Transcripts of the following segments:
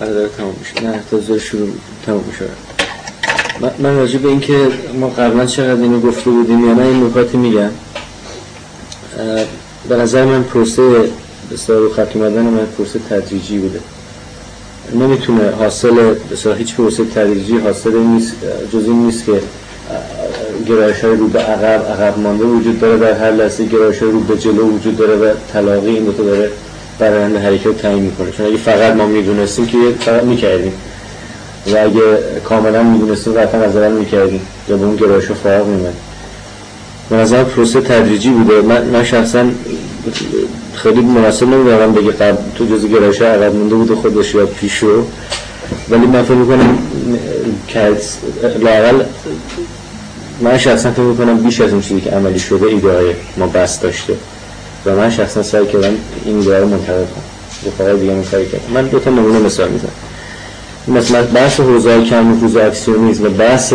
داره تمام میشه. نه تا شروع تمام میشه. من راجع به این که ما قبلا چقدر اینو گفته بودیم یا نه این نکاتی میگم. به نظر من پروسه به خط اومدن من پروسه تدریجی بوده. نمیتونه حاصل به هیچ پروسه تدریجی حاصل این نیست، جز این نیست که گرایش‌های رو به عقب مانده وجود داره، در هر لحظه گرایش‌های رو به جلو وجود داره و تلاقی این دو تا داره برآیند حرکت تعیین میکنه. چون اگه فقط ما میدونستیم که فقط میکردیم و اگه کاملا میدونستیم قطعا از اول میکردیم یا به اون گرایش‌ها فرق می‌اومد. به نظر پروسه تدریجی بوده. من شخصا خیلی مناسب نمیدونم بگه قبل تو جزء گرایش عقب مونده بوده خودش یا پیشو، ولی من فکر میکنم که لااقل من شخصا فکر میکنم بیش از اون چیزی که عملی شده ایده‌های ما بس داشته و من شخصا سعی کردم این ایده رو منتقل کنم. رفقای دیگه من سعی کردم. من دو تا نمونه مثال میزنم. مثلا بحث حوزه‌های کم نفوذ اکسیونیسم و بحث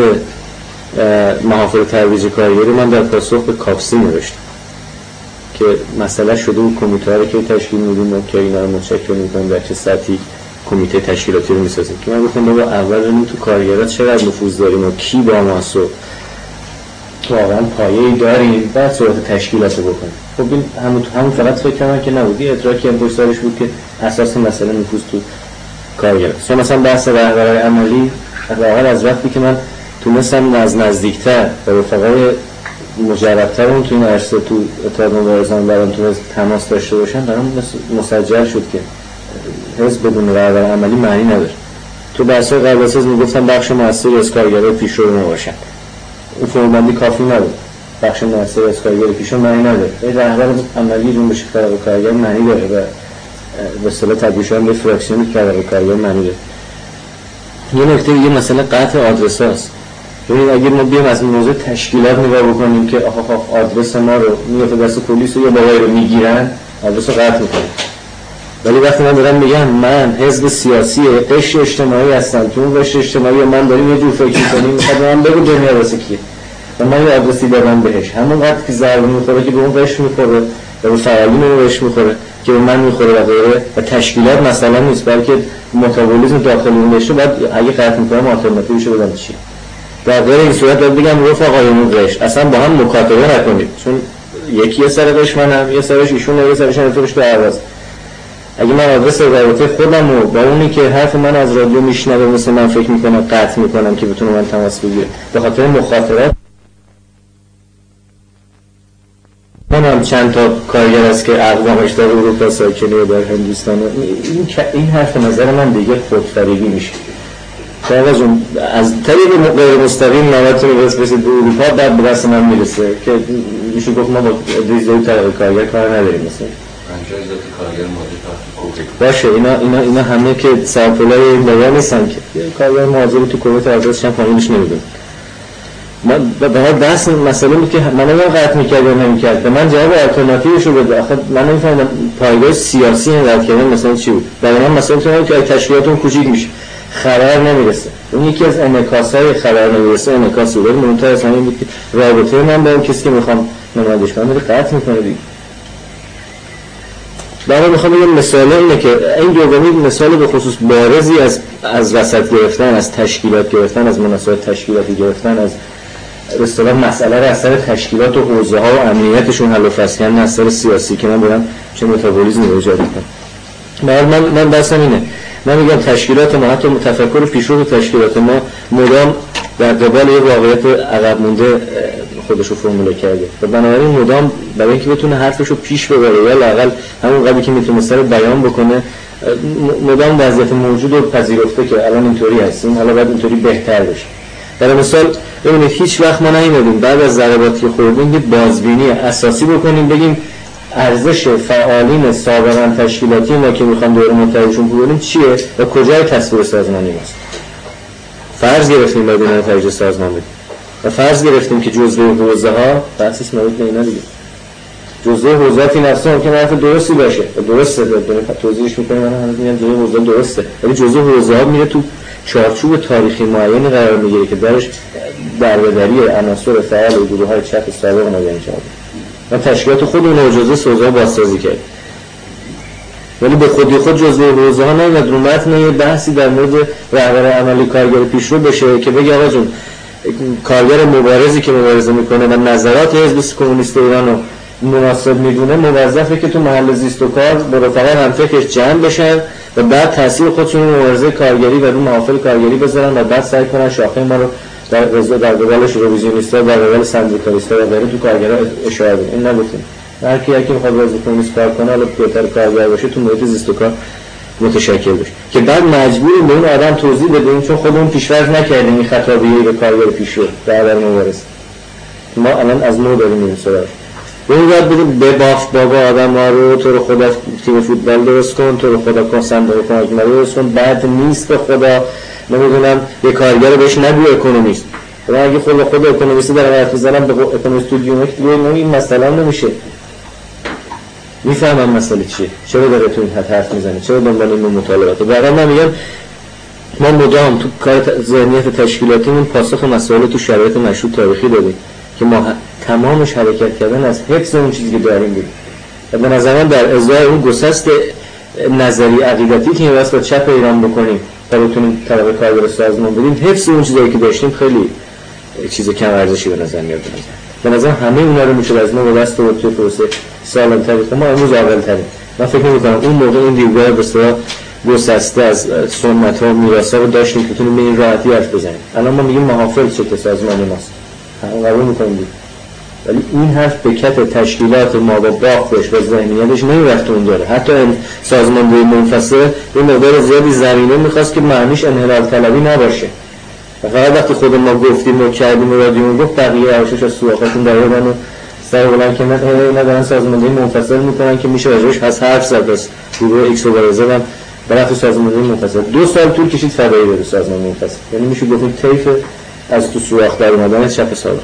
محافل ترویج کارگری من در پاسخ به کاپسی نوشتم که مسئله شده و کمیته رو که تشکیل میدیم و که اینا رو متشکل میکنیم در چه سطحی کمیته تشکیلاتی رو میسازیم که من گفتم بابا اول رو تو کارگرات چقدر نفوذ داریم و کی با ماست و واقعا پایه‌ای داریم بعد صورت تشکیلات رو بکنیم. خب این همون فقط فکر کنم که نبودی ادراکی هم پشتارش بود که اساس مسئله نفوذ تو کارگرات. مثلا بحث رهبرای عملی واقعا از وقتی که من تونستم از نزدیکتر با رفقای مجردتر اون تو این عرصه تو اتحاد مبارزان برام تونست تماس داشته باشن برام مسجل شد که حزب بدون رهبر عملی معنی نداره. تو بحث‌های قبل از از میگفتم بخش مؤثری از کارگرای پیشرو ما باشن. اون فرم‌بندی کافی نبود. بخش مؤثری از کارگرای پیشرو معنی نداره. رهبر عملی جنبش کارگر معنی داره و به اصطلاح تبدیل شدن به فراکسیون کارگر معنی داره. یه نکته دیگه مثلا قطع آدرس‌هاست. ببینید اگر ما بیایم از موضوع تشکیلات نگاه بکنیم که آدرس ما رو میفته دست پلیس یا بابایی رو میگیرن آدرس رو قطع میکنن، ولی وقتی من دارم میگم من حزب سیاسی قشر اجتماعی هستم تو اون قشر اجتماعی من داریم یه جور فکر میکنیم میخواد من بگو دنیا واسه کیه و من یه آدرسی دادم بهش همون قطع که ضربه میخوره که به اون قشر میخوره و به فعالین اون قشر میخوره که به من میخوره و غیره و تشکیلات مثلا نیست بلکه متابولیسم داخل اون قشر بعد اگه قطع میکنم آلترناتیوشو بدم چی. در غیر این صورت باید بگم رفقایمون قشر اصلا با هم مکاتبه نکنید چون یکی یه سر قشر منم یه سرش ایشونه یه سرش رفیقش تو عوض. اگه من آدرس رابطه خودم رو با اونی که حرف من از رادیو میشنوه مثل من فکر میکنم قطع میکنم که بتونه من تماس بگیره به خاطر مخاطرات منم چند تا کارگر است که اقوامش در اروپا ساکنه و در هندوستان این حرف نظر من دیگه خودفریبی میشه. شاید از طریق غیر مستقیم نواتون رو برسید به اروپا بعد به دست من میرسه که میشه گفت ما با دیزدوی طریق کارگر کار نداریم مثلا 50 ذات کارگر مهاجر باشه اینا همه که سرپلای این بگاه نیستن که کارگر مهاجری تو کویت ازش هم فامیلش نمیدون. من به هر دست مسئله بود که من رو قطع میکرد یا نمیکرد به من جواب آلترناتیوشو بده. آخه من نمیفهمیدم پایگاه سیاسی این رد کردن مثلا چی بود. برای من مثلا تو که تشکیلاتون کوچیک میشه خبر نمیرسه. اون یکی از انعکاس‌های خبر نمیرسه انعکاسی بود. مهمتر از همین بود که رابطه من با اون کسی که میخوام نمایندش کنم رو قطع میکنه دیگه. برای میخوام بگم مثاله اینه که این دومی مثال به خصوص بارزی از وسط گرفتن از تشکیلات گرفتن از مناسبات تشکیلاتی گرفتن از اصطلاح مسئله را از سر تشکیلات و حوزه ها و امنیتشون حل و فصل کردن از سر سیاسی که من برم چه متابولیسمی ایجاد میکنم. من بحثم اینه. من میگم تشکیلات ما حتی تفکر پیشرو تشکیلات ما مدام در قبال یه واقعیت عقب مونده خودش رو فرموله کرده و بنابراین مدام برای اینکه بتونه حرفش رو پیش ببره یا لااقل همون قدری که میتونه سر بیان بکنه مدام وضعیت موجود رو پذیرفته که الان اینطوری هستیم حالا باید اینطوری بهتر بشه. در مثال ببینید هیچ وقت ما نیومدیم بعد از ضرباتی که خوردیم یه بازبینی اساسی بکنیم بگیم ارزش فعالین سابقا تشکیلاتی ما که میخوان دور متحدشون بودیم چیه و کجای تصویر سازمانی ماست. فرض گرفتیم باید اینا نتایج سازمان بدیم و فرض گرفتیم که جزء حوزه ها بحثش مربوط به اینا دیگه جزء حوزه‌ای نفسه که حرف درستی باشه درسته داره توضیحش میکنه من هنوز میگم جزء حوزه درسته ولی جزء حوزه ها میره تو چارچوب تاریخی معینی قرار میگیره که درش دربدری عناصر فعال و گروه‌های چپ سابق ما انجام و تشکیلات خود اون جزء سوزا بازسازی کرد. ولی به خودی خود جزء حوزه ها نمیاد رو متن یه بحثی در مورد رهبر عملی کارگر پیشرو بشه که بگه آقا جون کارگر مبارزی که مبارزه میکنه و نظرات حزب کمونیست ایران رو مناسب میدونه موظفه که تو محل زیست و کار با رفقا همفکرش جمع بشن و بعد تاثیر خودشون رو مبارزه کارگری و رو محافل کارگری بذارن و بعد سعی کنن شاخه ما رو در قبالش رویزیونیستا در قبال سندیکالیستا و غیره تو کارگرا اشاره بدن. این نگفتیم هر کی میخواد حزب کمونیست کار کنه حالا بهتر کارگر باشه تو محیط زیست و کار متشکل بشه که بعد مجبوریم به اون آدم توضیح بدیم چون خودمون پیش‌فرض نکردیم این خطابیه به کارگر پیشرو در مبارزه ما الان از نو داریم این سراغ اون وقت بدیم به باف بابا آدم ها رو تو رو خدا تیم فوتبال درست کن تو رو خدا کن صندوق کمک مالی درست کن بعد نیست به خدا نمیدونم یه کارگر رو بهش نگو اکونومیست ولی اگه خود اکونومیست دارم حرف میزنم به اکونومیست تو دیومک دیگه این مسئله نمیشه میفهمم مسئله چیه چرا داره تو این حد حرف میزنه چرا دنبال این مطالباته واقعا من میگم ما مدام تو کار ذهنیت تشکیلاتیمون پاسخ مسائل تو شرایط مشروط تاریخی دادیم که ما تمامش حرکت کردن از حفظ اون چیزی که داریم بود و به نظر من در ازای اون گسست نظری عقیدتی که این واسه چپ ایران بکنیم تا بتونیم طبقه کارگر سازمان بدیم حفظ اون چیزایی که داشتیم خیلی چیز کم ارزشی به نظر میاد به نظر همه اونا رو میشه از ما به دست آورد توی پروسه سالم تاریخ ما امروز اول تریم من فکر می‌کنم اون موقع این دیوار به اصطلاح گسسته از سنت ها و میراثا رو داشتیم که بتونیم به این راحتی حرف بزنیم الان ما میگیم محافل چه سازمان ماست قبول می‌کنیم ولی این حرف به کف تشکیلات ما با باختش و ذهنیتش نمیرفت اون داره حتی این سازماندهی منفصل این مقدار زیادی زمینه میخواست که معنیش انحلال طلبی نباشه و فقط وقتی خود ما گفتیم و کردیم و رادیو گفت بقیه عواشش از سوراخاتون دارن و سر بلند که ندارن سازماندهی منفصل میکنن که میشه راجبش هست حرف زد از گروه ایکس و برزه هم برای سازماندهی منفصل 2 سال طول کشید فدایی بره سازمان منفصل یعنی میشه گفتیم طیف از تو سوراخ در اومدن چپ سال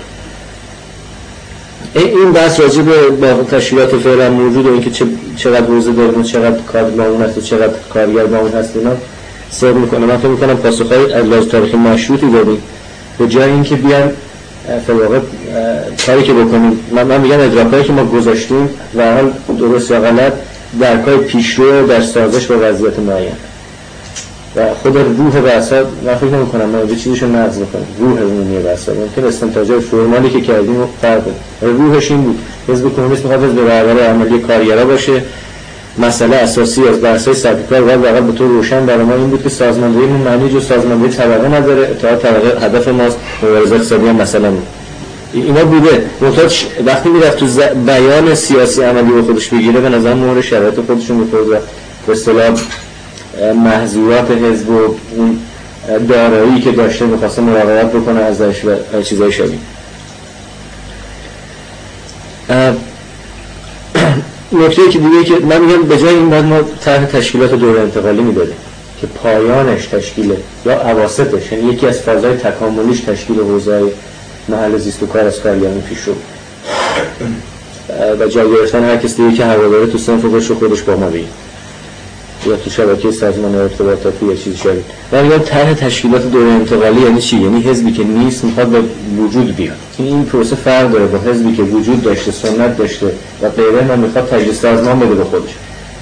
این بحث راجع به تشکیلات فعلا موجود و اینکه چقدر حوزه داریم و چقدر کار معاون هست و چقدر کارگر معاون هست اینا سر میکنه من فکر میکنم پاسخهای از لحاظ تاریخی مشروطی داریم به جای اینکه بیان فواقع کاری که بکنیم من میگم ادراکایی که ما گذاشتیم و حال درست یا غلط درکای پیشرو در سازش با وضعیت معین و خود روح بحثا من فکر نمی‌کنم من یه چیزیشو نقض بکنم روح عمومی بحثا ممکن استنتاجات فرمالی که کردیم فرق کنه روحش این بود حزب کمونیست می‌خواد به رهبر عملی کارگرا باشه مسئله اساسی از بحث‌های سرکار و واقعا به طور روشن برای ما این بود که سازماندهی معنی جو سازماندهی طبقه نداره تا طبقه هدف ماست مبارزه اقتصادی هم مثلا اینا بوده محتاج وقتی میرفت تو بیان سیاسی عملی به خودش بگیره به نظر مورد شرایط خودشون می‌خورد به اصطلاح محظورات حزب و اون دارایی که داشته می‌خواسته مراقبت بکنه ازش و چیزای شبیه نکته که دیگه که من میگم به جای این بعد ما طرح تشکیلات دوره انتقالی میدادیم که پایانش تشکیل یا اواسطش یعنی یکی از فازهای تکاملیش تشکیل حوزه‌های محل زیست و کار از کارگران پیش رو و جا گرفتن هر کس دیگه که هواداره تو صنف خودش با ما بگیم یا تو شبکه سازمان ارتباطاتی یا چیزی شبیه. من میگم طرح تشکیلات دوره انتقالی یعنی چی؟ یعنی حزبی که نیست میخواد به وجود بیاد. این پروسه فرق داره با حزبی که وجود داشته، سنت داشته و غیره و میخواد تجدید سازمان بده به خودش.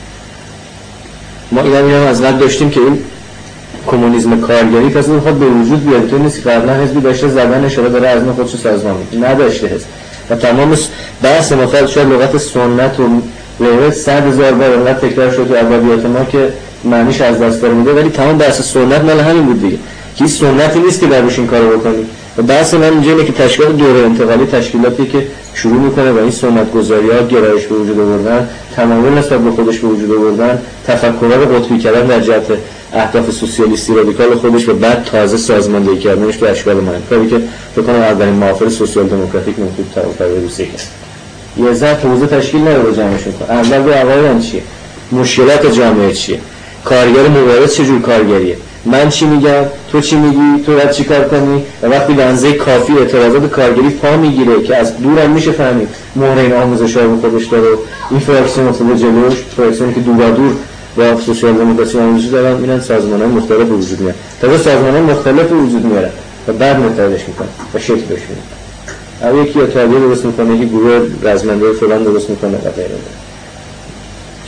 ما اینا از قبل داشتیم که این کمونیسم کارگری پس میخواد به وجود بیاد. تو نیست که قبلا حزبی داشته زبان اشاره داره از خودش سازمان میده. نداشته حزب. و تمام بحث مفاد شد لغت سنت و غیره 100,000 بار انقدر تکرار شد تو ادبیات ما که معنیش از دست داره میده، ولی تمام بحث سنت مال همین بود دیگه. که سنتی نیست که دروش این کارو بکنی. و بحث من اینجا اینه که تشکیلات دوره انتقالی تشکیلاتی که شروع میکنه و این سنت گذاری‌ها گرایش به وجود آوردن، تمایل نسبت به خودش به وجود آوردن، تفکرات قطبی کردن در جهت اهداف سوسیالیستی رادیکال خودش و بعد تازه سازماندهی کردنش به اشکال مهم. کاری که فکر کنم اولین محافل سوسیال دموکراتیک ممکن توافق روسیه کرد. یه ذات حوزه تشکیل نداره جامعهشون کنه. اول به عوامل چیه؟ مشکلات جامعه چیه؟ کارگر مبارز چه جور کارگریه؟ من چی میگم؟ تو چی میگی؟ تو باید چی کار کنی؟ و وقتی به اندازه کافی اعتراضات کارگری پا میگیره که از دور هم میشه فهمید مهره این آموزش‌ها رو خودش داره، این فراکسیون افتاده جلوش، فراکسیونی که دورادور با سوسیال دموکراسی آموزش دارن، اینن سازمان‌های مختلف به وجود میاد. تا سازمان‌های مختلف به وجود میارن و بعد متحدش میکنن و شکل بهش میدن. یکی اتحادیه درست میکنه، یکی گروه رزمنده فلان درست میکنه و غیره.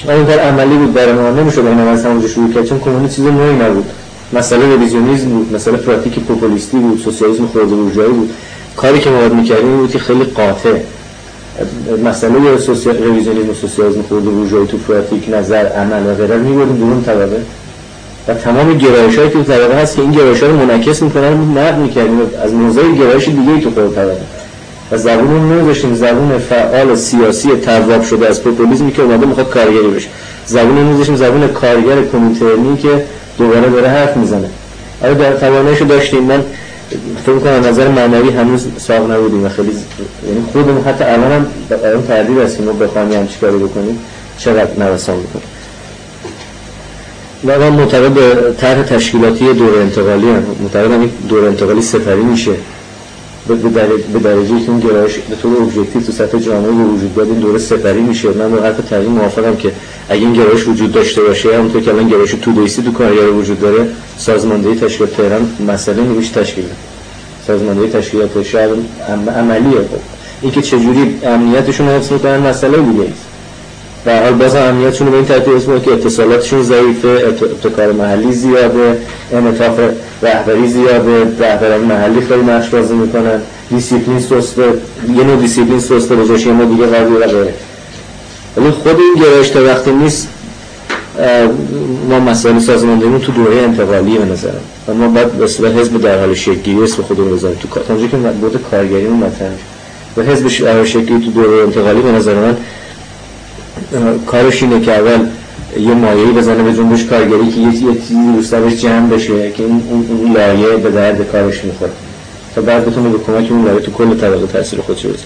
این کار عملی بود برای ما، نمیشد این از همونجا شروع کرد چون کمونیسم چیز نوعی نبود. مسئله ریویزیونیسم بود، مسئله پراتیک پوپولیستی بود، سوسیالیسم خرد بورژوایی بود. کاری که ما باید می‌کردیم بود که خیلی قاطع مسئله ریویزیونیسم و سوسیالیسم خرد بورژوایی تو پراتیک، نظر، عمل و غیره می‌بردیم درون طبقه و تمام گرایش‌هایی که تو طبقه هست که این گرایش‌ها رو منعکس می‌کنن نقد می‌کردیم از موضع گرایش دیگه‌ای تو خود طبقه و زبونمون نمی‌ذاشتیم زبون فعال سیاسی تواب شده از پوپولیسمی که اومده می‌خواد کارگری بشه. زبونمون نمی‌ذاشتیم زبون کارگر کمیترنی که دوباره داره حرف میزنه. آره در تواناییشو داشتیم. من فکر می‌کنم نظر معنوی هنوز ساق نبودیم و خیلی یعنی خودمون حتی الان هم اون تردید هستیم ما بخوایم هم چیکار بکنیم چقدر نوسان می‌کنیم. و من معتقد به طرح تشکیلاتی دوره انتقالی هم معتقدم این دوره انتقالی سپری میشه به درجه‌ای که اون گرایش به طور ابژکتیو تو سطح جامعه به وجود بیاد این دوره سپری میشه. من با حرف تقریبا موافقم که اگه این گرایش وجود داشته باشه همونطور که الان گرایش تودویستی تو کارگر وجود داره سازماندهی تشکیلات تهران مسئله نیست تشکیل سازماندهی تشکیلات شهر عملیه. این که چجوری امنیتشون رو حفظ می‌کنن مسئله دیگه است. و حال باز امنیتشون رو به این ترتیب اسمه که اتصالاتشون ضعیفه، ابتکار محلی زیاده، انعطاف رهبری زیاده، رهبران محلی خیلی نقش بازی میکنن، دیسیپلین سسته، یه نوع دیسیپلین سسته به جاش یه نوع دیگه قوی و غیره. ولی خود این گرایش تا وقتی نیست ما مسائل سازماندهیمون تو دوره انتقالی به نظرم و ما باید به حزب در حال شکل‌گیری اسم خودمون رو بذاریم تو تا اونجا که بود کارگریمون مطرح و حزب در حال شکل‌گیری تو دوره انتقالی به نظر من کارش اینه که اول یه مایه‌ای بزنه به جنبش کارگری که یه چیزی رو سرش جمع بشه که اون لایه به درد کارش میخوره تا بعد بتونه به کمک اون لایه تو کل طبقه تاثیر خودش بذاره.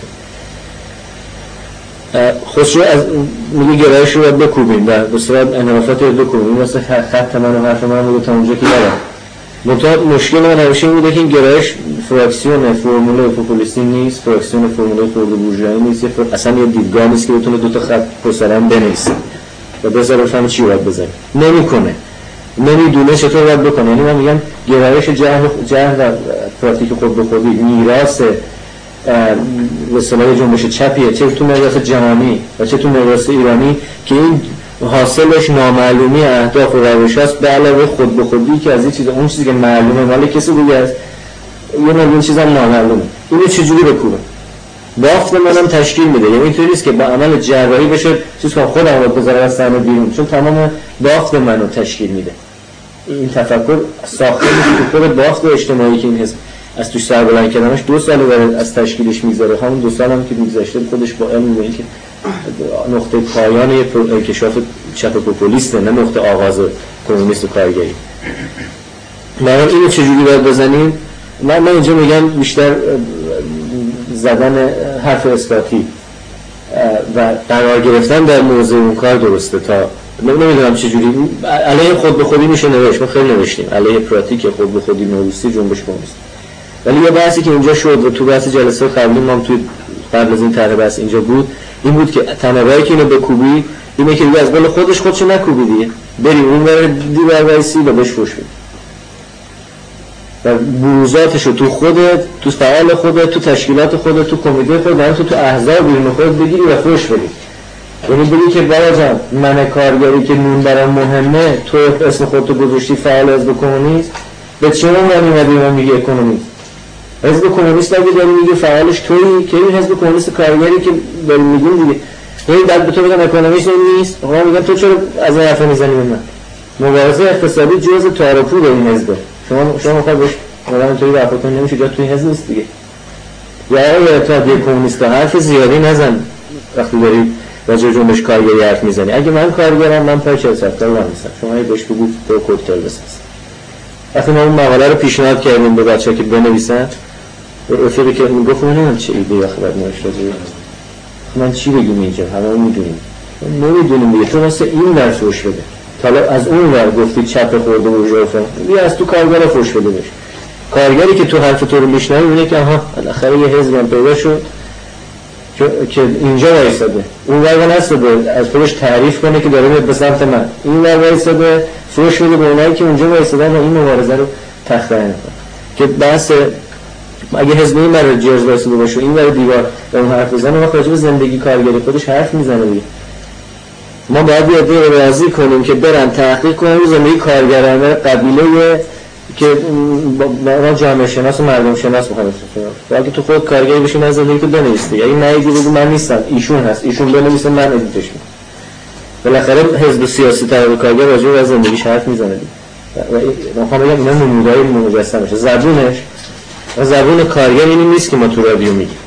خسرو از میگه گرایش رو باید بکوبیم و به صورت انحرافات رو بکوبیم مثل خط من و حرف من رو تا اونجا که نرم. مشکل من همیشه این بوده که این گرایش فراکسیون فرمول پوپولیستی نیست، فراکسیون فرمول خرد بورژوایی نیست، اصلا یه دیدگاه نیست که بتونه دو تا خط پشت سر هم بنویسه و بذاره بفهمه چی باید بزنه. نمیدونه چطور باید بکنه. یعنی من میگم گرایش جهل و پراتیک خود به خودی میراث به اصطلاح جنبش چپیه، چه تو میراث جهانی و چه تو میراث ایرانی که این حاصلش نامعلومی اهداف و روش‌هاست به علاوه خود به خودی که از این چیز اون چیزی که معلومه مال کسی دیگه است یه نوع چیزا نامعلومه. اینو چجوری بکوبه؟ بافت منم تشکیل میده. یعنی اینطوری است که با عمل جراحی بشه چیز کنم خودم رو بذارم از صحنه بیرون چون تمام بافت منو تشکیل میده. این تفکر ساخته میشه که خود بافت اجتماعی که این حزب از توش سر بلند کردنش 2 سال برای از تشکیلش میذاره. همون 2 سال هم که میگذشته خودش با علم میگه که نقطه پایان یه انکشاف چپ پوپولیسته نه نقطه آغاز کمونیست و کارگری. من اینو چجوری باید بزنیم؟ من اینجا میگم بیشتر زدن حرف اثباتی و قرار گرفتن در موضوع اون کار درسته. تا نمیدونم چجوری علیه خود به خودی میشه نوشت. ما خیلی نوشتیم علیه پراتیک خود به خودی نوروسی جنبش کمونیست. ولی یه بحثی که اینجا شد و تو بحث جلسه قبلی ما توی قبل از این طرح بحث اینجا بود این بود که تنوعی که اینو بکوبی اینه که دیگه از بالا خودشو نکوبی دیگه بری اون ور دیگر وایسی و بهش فوش بدی و بروزاتشو تو خودت تو فعال خودت تو تشکیلات خودت تو کمیته خودت تو احزاب بیرون خودت بگیری و فوش بدی. یعنی بگی که بابا جان من کارگری که نون برام مهمه تو اسم خودتو گذاشتی فعال حزب کمونیست به چه معنی اومدی من میگی اکونومیست حزب کمونیست اگه داری میگه فعالش تویی که این حزب کمونیست کارگری که داری میگیم دیگه این بعد به تو بگم اکونومیست نیست. آقا میگم تو چرا از این حرف میزنی به من؟ مبارزه اقتصادی جزء تاروپود این حزبه. شما میخواد بهش واقعا اینطوری برخورد کنی نمیشه جا توی حزب نیست دیگه. یا اتحادیه کمونیستا حرف زیادی نزن وقتی داری راجع به جنبش کارگری حرف میزنی. اگه من کارگرم من پای 40 سال نیستم. شما اگه بهش بگید تو کوکتل بساز. وقتی ما اون مقاله رو پیشنهاد کردیم به بچه‌ها که بنویسن رفیقی که میگفت من چه ایده یا خبر نوشته من چی بگیم اینجا همه میدونیم نمیدونیم دیگه تو مثل این در فوش بده حالا از اون ور گفتی چپ خورده و جوفه بیا از تو کارگر فوش بده بشه. کارگری که تو حرف تو رو میشنوه میگه که آها بالاخره یه حزبی هم پیدا شد که اینجا وایساده اون ور نساده از خودش تعریف کنه که داره به سمت من این ور وایساده فوش بده به اونایی که اونجا وایسادن و این مبارزه رو تخطی نکنه که بحث اگه حزب این برای جرز وایساده باشه این برای دیوار اون حرف بزنه و راجع به زندگی کارگری خودش حرف میزنه دیگه. ما باید یه راضی کنیم که برن تحقیق کنن زندگی کارگرانه قبیله که ما جامعه شناس و مردم شناس می‌خوایم کنیم. اگه تو خود کارگری بشین از زندگی تو بنویس دیگه. اگه نیدی بگو من نیستم، ایشون هست، ایشون بنویسه، من ادیتش می‌کنم. بالاخره حزب سیاسی طرف کارگر راجع به زندگیش حرف میزنه دیگه. و میخوام بگم اینا نمودهای مجسمشه. زبون کارگر اینی نیست که ما تو رادیو میگیم.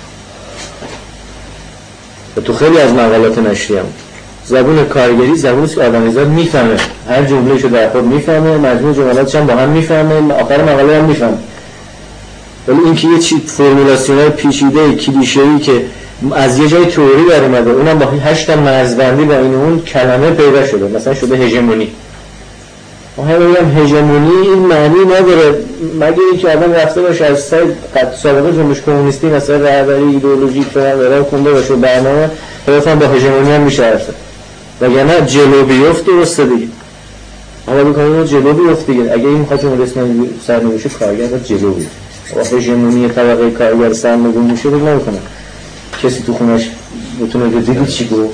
و تو خیلی از مقالات نشریه هم زبون کارگری زبونیست که آدمیزاد میفهمه، هر جمله‌شو در خود میفهمه، مجموع جملاتش هم با هم میفهمه، آخر مقاله هم میفهمه. ولی این که یه چیز فرمولاسیونال پیچیده کلیشه‌ای که از یه جای تئوری در اومده، اونم با 8 تا مرزبندی با این اون کلمه پیدا شده، مثلا شده هژمونی. هم هژمونی این معنی نداره مگه اینکه آدم رفته باشه از سابقه جنبش کمونیستی مثلا رهبری ایدئولوژیک فلان کنده باشه برنامه طرفاً با هژمونی هم میشه حرف وگرنه جلو بیفت درسته دیگه. حالا میگم جلو بیفت دیگه. اگه این میخواد اون رسما سرنوشت کارگر باید جلو بیفت. و هژمونی طبقه کارگر سرنگون میشه دیگه نمیکنه. کسی تو خونش بتونه بگه چی گفت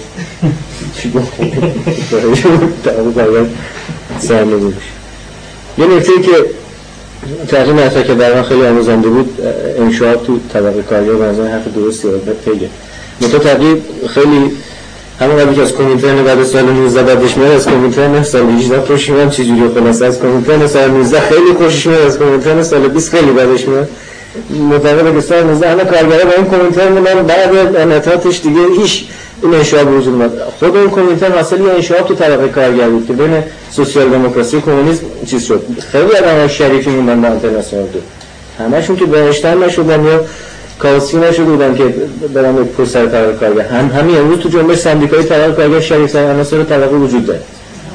طبقه سرنگون میشه. یه نکته‌ای که تقریبا مثلا که برای من خیلی آموزنده بود انشاءات تو طبقه کارگر به نظر حرف درستی بود پیگه. متأکد خیلی همون قبلی که از کمیترن بعد سال 19 بعدش میاد از کمیترن سال 18 خوشش میاد چجوری خلاصه از کمیترن سال 19 خیلی خوشش میاد از کمیترن سال 20 خیلی بعدش میاد متأکد که سال 19 همه کارگرا با این کمیترن میان بعد انعطافش دیگه هیچ این انشاء به وجود اومد. خود اون کمیترن حاصل یه انشاء تو طبقه کارگر بود که بین سوسیال دموکراسی و کمونیسم چیز شد. خیلی آدمای شریفی موندن در اینترنشنال دو همشون که بهشتن نشدن یا کاسی نشده بودن که برام یک پروسه طبقه کارگر همین امروز تو جنبش سندیکای طبقه کارگر شریفترین عناصر طبقه وجود داره.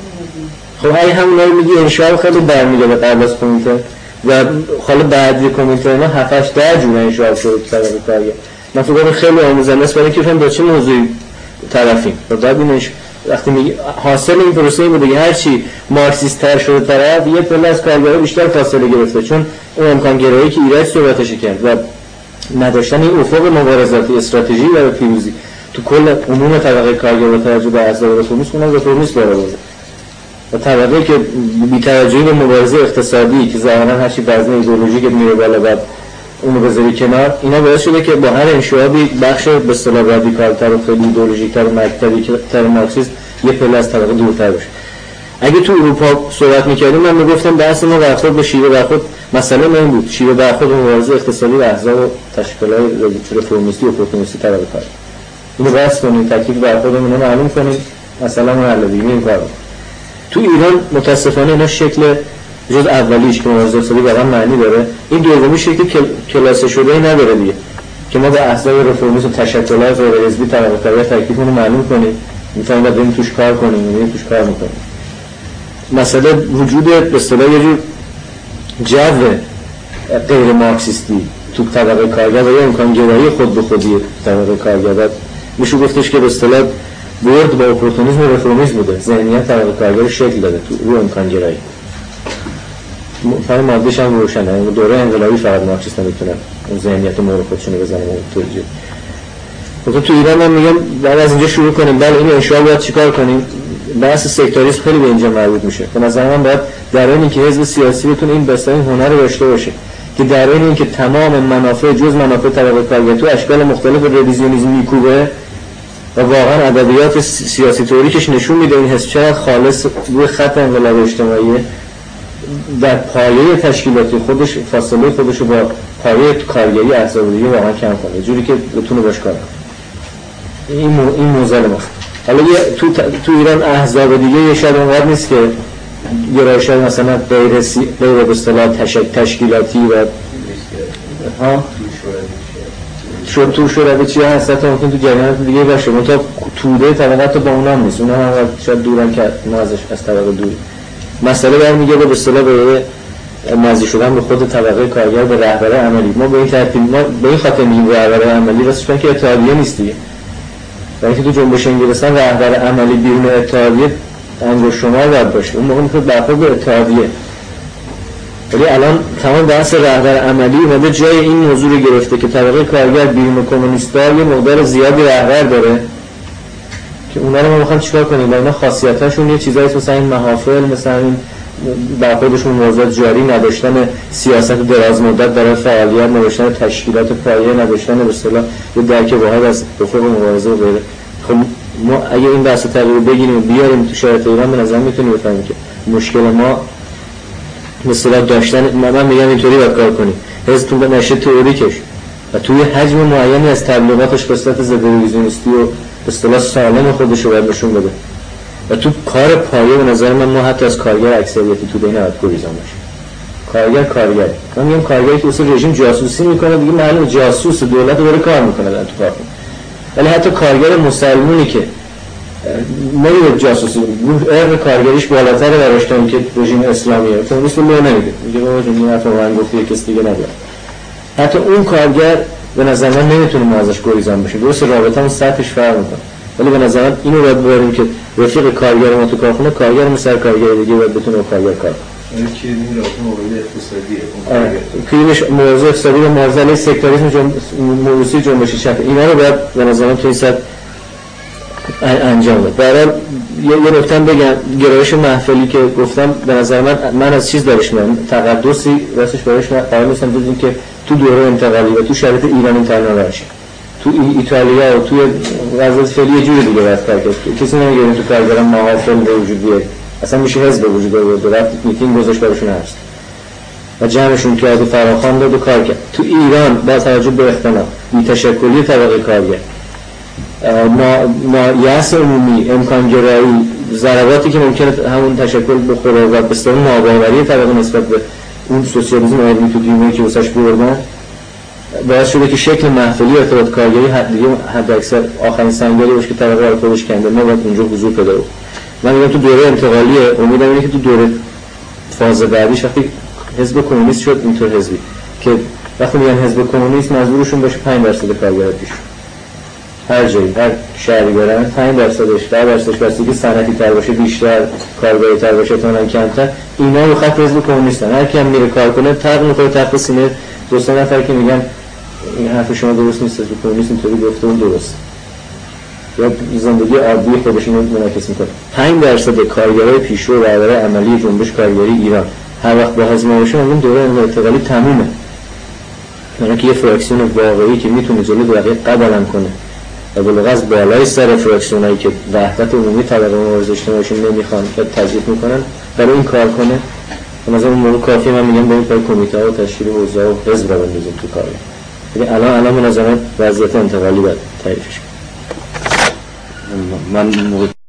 خب اگه همونا رو میگی انشاء خیلی برمیگرده قبل از کمیته و حالا بعد از کمیته اینا 7 8 10 جور انشاء شد طبقه کارگر. من فکر کنم خیلی آموزنده است برای اینکه بفهم با چه موضوعی طرفیم. و بعد اینش وقتی میگی حاصل این پروسه بوده که هر چی مارکسیست تر شده طرف یه پله از کارگرها بیشتر فاصله گرفته چون اون امکان گرایی که ایراد صحبتش کرد و نداشتن این افق مبارزاتی استراتژی برای پیروزی تو کل عموم طبقه کارگر با توجه به احزاب رفرمیست کنن رفرمیست داره بوده و طبقه که بی توجهی به مبارزه اقتصادی که ظاهرا هر چی وزن ایدئولوژیک میره بالا بعد اونو بذاری کنار اینا باعث شده که با هر انشعابی بخش به اصطلاح رادیکال‌تر و خیلی ایدئولوژیک‌تر و مکتبی که تر مارکسیسم یه پله از طبقه دورتر باشه. اگه تو اروپا صحبت می‌کردیم من میگفتم بحث ما برخورد به شیوه برخورد مسئله این بود شیوه برخورد مبارزه اقتصادی و احزاب و تشکیلات رفرمیستی و اپورتونیستی طبقه کار اینو بحث کنیم تکلیف برخوردمون رو معلوم کنیم مثلا اون حل دیگه این کارو تو ایران متاسفانه اینا شکل جز اولیش که مبارزه اقتصادی واقعا معنی داره این دومی شکل کلاسه شده نداره دیگه که ما به احزاب رفرمیست و تشکلات غیر حزبی طبقه کارگر تکلیفمون رو معلوم کنیم می‌تونیم بعد توش کار کنیم توش کار می‌کنیم. مسئله وجود به اصطلاح یه جور جو غیر مارکسیستی تو طبقه کارگر و یه امکان گرایی خود به خودی طبقه کارگر میشه گفتش که به اصطلاح برد با اپورتونیسم و رفرمیسم بوده ذهنیت طبقه کارگر شکل داده تو رو امکان گرایی فهم مادهش هم روشنه دوره انقلابی فقط مارکسیست نمیتونه اون ذهنیت مورد خودشونو بزنه توجیه. خب تو ایران من میگم بعد از اینجا شروع کنیم بله این انشاء باید چیکار کنیم بحث سکتاریسم خیلی به اینجا مربوط میشه به نظر من باید در این که حزب سیاسی بتونه این بستر این هنر رو داشته باشه که در این که تمام منافع جز منافع طبقه کارگر تو اشکال مختلف رویزیونیسم میکوبه و واقعا ادبیات سیاسی تئوریکش نشون میده این حزب چقدر خالص روی خط انقلاب اجتماعی در پایه تشکیلاتی خودش فاصله خودش رو با پایه کارگری احزاب دیگه واقعا کم کنه جوری که بتونه باش کار کنه این موزل ماست. حالا تو ایران احزاب دیگه یه شاید اونقدر نیست که گرایش‌های مثلا غیر به اصطلاح تشکیلاتی و تو شوروی چی هست تا ممکن تو جریانات دیگه باشه منتها توده طبقات با اونا هم نیست اونا هم شاید دورن که ما از طبقه دوری مسئله برمیگه به اصطلاح به نزدیک شدن به خود طبقه کارگر به رهبر عملی ما به این ترتیب ما به این خاطر میگیم رهبر عملی راستش که اتحادیه نیست دیگه ولی که تو جنبش انگلستان رهبر عملی بیرون اتحادیه انگشت شمار باید باشه اون موقع میخواد برخورد به اتحادیه ولی الان تمام بحث رهبر عملی اومده جای این موضوع رو گرفته که طبقه کارگر بیرون کمونیست‌ها یه مقدار زیادی رهبر داره که اونا رو ما می‌خوایم چیکار کنیم؟ اینا خاصیتاشون یه چیزایی مثلا این محافل، مثلا این در خودشون موضوعات جاری نداشتن، سیاست دراز مدت برای فعالیت نداشتن، تشکیلات پایه نداشتن، به اصطلاح یه درک واحد از افق مبارزه و غیره. خب ما اگه این بحث تغییر بگیریم و بیاریم تو شرایط ایران، به نظر میتونیم بفهمیم که مشکل ما مثلا داشتن، من میگم اینطوری باید کار کنیم، حزب به نشه تئوریکش و توی حجم معینی از تبلیغاتش قسمت ضد ریویزیونیستی و به اصطلاح سالم خودش رو باید نشون بده و تو کار پایه به نظر من ما حتی از کارگر اکثریتی تو بین نباید گریزان باشه. کارگر من میگم کارگری که اصلا رژیم جاسوسی میکنه، دیگه معلومه جاسوس دولت رو داره کار میکنه در تو کارخونه، ولی حتی کارگر مسلمونی که نمیده جاسوسی، ارق کارگریش بالاتره براش تا اینکه رژیم اسلامیه، کمونیست رو نمیده، میگه بابا جون این حرفو من گفتی کسی دیگه نگه. حتی اون کارگر به نظر من نمیتونه ما ازش گریزان بشه، درست رابطه‌مون سطحش فرق میکنه، ولی به نظر من اینو باید ببریم که رفیق کارگر ما تو کارخونه، کارگر مثل کارگر دیگه باید بتونه با کارگر کار کنه. این که این موضوع اقتصادیه، کلیدش موضوع اقتصادی و معضله سکتاریسم موروثی جنبش چپ، اینا رو باید به نظر من تو این سطح انجام بده. برای یه نکته بگم، گرایش محفلی که گفتم به نظر من از چیز دارش میاد، تقدسی راستش براش قرار نیستم بدونیم که تو دوره انتقالی و تو شرایط ایران این تنها نشه، تو ایتالیا و تو وضعیت فعلی یه جوری دیگه رفت کرد، کسی نمیگه تو کارگران محافل به وجود بیاد، اصلا میشه حزب به وجود بیاد، رفت میتینگ گذاشت براشون هست و جمعشون کرد و فراخوان داد و کار کرد. تو ایران با توجه به اختلاف بی‌تشکلی طبقه کارگر، یأس عمومی، امکانگرایی، ضرباتی که ممکنه همون تشکل بخوره و به اصطلاح ناباوری طبقه نسبت به اون سوسیالیسم علمی تو دیمه که واسش بردن، باعث شده که شکل محفلی ارتباط کارگری حد اکثر آخرین سنگری باشه که طبقه رو خودش کنده، ما باید اونجا حضور پیدا کنیم. من میگم تو دوره انتقالیه، امیدم اینه که تو دوره فاز بعدیش وقتی حزب کمونیست شد اینطور حزبی که وقتی میگن حزب کمونیست منظورشون باشه 5% کارگر پیش هر جایی، هر شهری برن 5%ش 10%ش بستگی صنعتی تر باشه بیشتر، کارگری تر باشه تا کمتر، اینا رو خط حزب کمونیستن. هر کی هم میره کار کنه طرح میخوره تخت سینه دو سه نفر که میگن این حرف شما درست نیست، حزب کمونیست اینطوری گفته اون درست، یا زندگی عادی خودشون رو منعکس میکنه. 5% کارگرای پیشرو برای عملی جنبش کارگری ایران هر وقت با حزب باشه، اون دوره انتقالی تمومه. یعنی که یه فراکسیون واقعی که میتونه جلوی بقیه قدم کنه و بلغ از بالای سر فراکسیونایی که وحدت عمومی طبقه مبارزه اجتماعیشون نمیخوان که تضعیف میکنن برای این کار کنه، به نظر من موضوع کافیه. من میگم بریم پای کمیته و تشکیل حوزه و حزب رو بندازیم تو کار. یعنی الان به نظر من وضعیت انتقالی باید تعریفش کنم. من